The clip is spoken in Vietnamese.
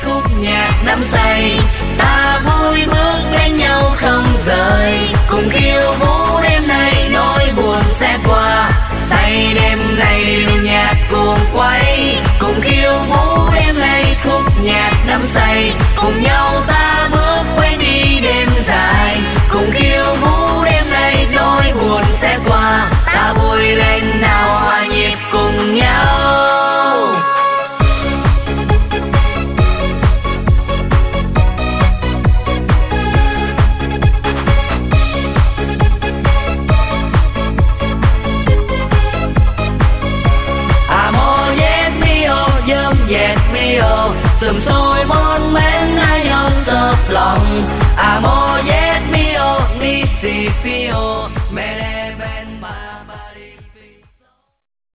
khúc nhạc đắm say. Ta vui bước bên nhau không rời, cùng khiêu vũ đêm nay nỗi buồn sẽ qua. Say đêm nay điệu nhạc cuồng quay, cùng khiêu vũ đêm nay khúc nhạc đắm say. Cùng nhau ta bước quên đi đêm dài, cùng khiêu vũ đêm nay nỗi buồn sẽ qua. Ta vui lên nào hòa nhịp cùng nhau. Amor yes mio, dâm dẹt mio, sum sum